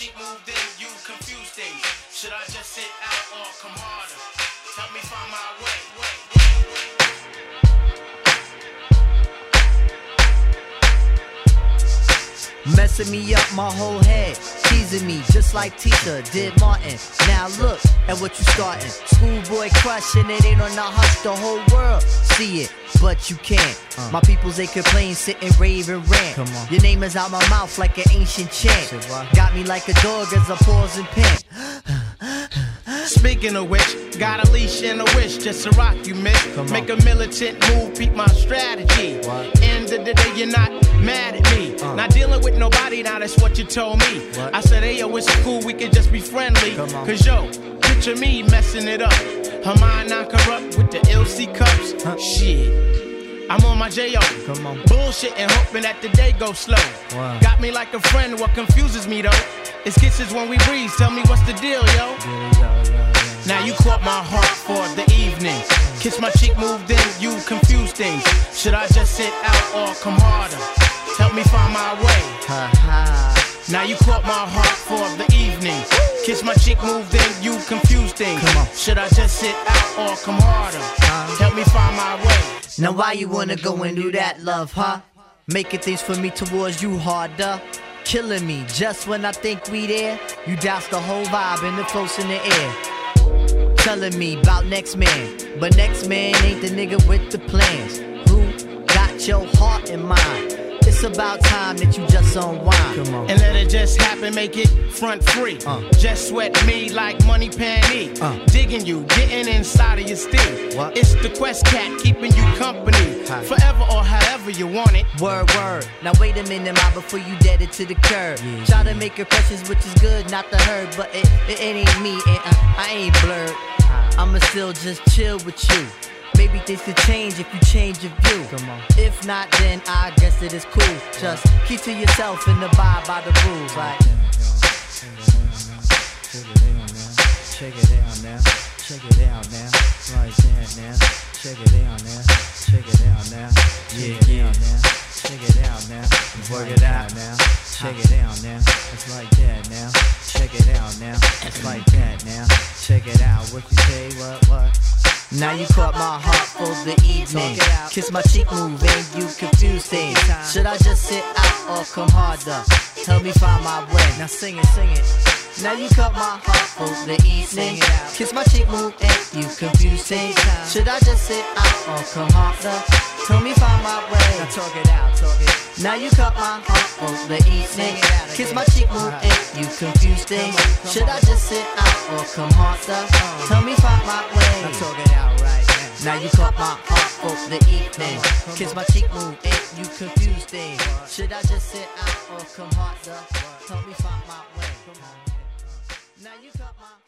cheek move, then you confuse things. Should I just sit out or come harder? Help me find my way. Messing me up my whole head, teasing me just like Tisha did Martin. Now look at what you starting. Schoolboy crushing it ain't on the hush, the whole world see it, but you can't. My peoples they complain, sit and rave and rant. Your name is out my mouth like an ancient chant. Got me like a dog as I pause and pant. Speaking of which, got a leash and a wish just to rock you, miss. Make a militant move, peep my strategy. End of the day, you're not mad at me. Not dealing with nobody, now that's what you told me. I said, hey, yo, it's cool, we can just be friendly. Cause yo, picture me messing it up. Her mind not corrupt with the LC cups. Shit, I'm on my J.O. Bullshit and hoping that the day goes slow. Got me like a friend, what confuses me though? It's kisses when we breathe, tell me what's the deal, yo? Now you caught my heart for the evening. Kiss my cheek, move, then you confuse things. Should I just sit out or come harder? Help me find my way. Now you caught my heart for the evening. Kiss my cheek, move, then you confuse things. Should I just sit out or come harder? Help me find my way. Now why you wanna go and do that, love, huh? Making things for me towards you harder. Killing me just when I think we there. You douse the whole vibe and the close in the air. Telling me about next man, but next man ain't the nigga with the plans. Who got your heart in mind? It's about time that you just unwind. And let it just happen, make it front free. Just sweat me like money panty. Digging you, getting inside of your steel. It's the Quest Cat keeping you company. Forever or however you want it. Word, word. Now wait a minute, ma, before you dead it to the curb. Try to make impressions, which is good, not the herd. But it ain't me, and I ain't blurred. I'ma still just chill with you. Maybe things could change if you change your view. If not, then I guess it is cool. Just keep to yourself and abide by the rules. Like, check it out now, check it out now, right there now, check it out now, check it out now, yeah, check it out now, work it out now, check it out now, it's like that now, check it out now, it's like that now, check it out, what you say, what? Now you caught my heart for the evening. Kiss my cheek, move, and you confuse things. Should I just sit out or come harder? Help me find my way. Now sing it, sing it. Now you caught my heart for the evening. Kiss my cheek, move, and you confuse things. Should I just sit out or come harder? Help me find my way. Now talk it out, talk it. Now you caught my heart for the evening. Kiss my cheek, move, and you confuse things. Should I just sit out or come harder? Tell me find my way. Now talk it out right now. Now you caught my heart for the evening. Kiss my cheek, move, and you confuse things. Should I just sit out or come harder? Tell me find my way. Now you caught my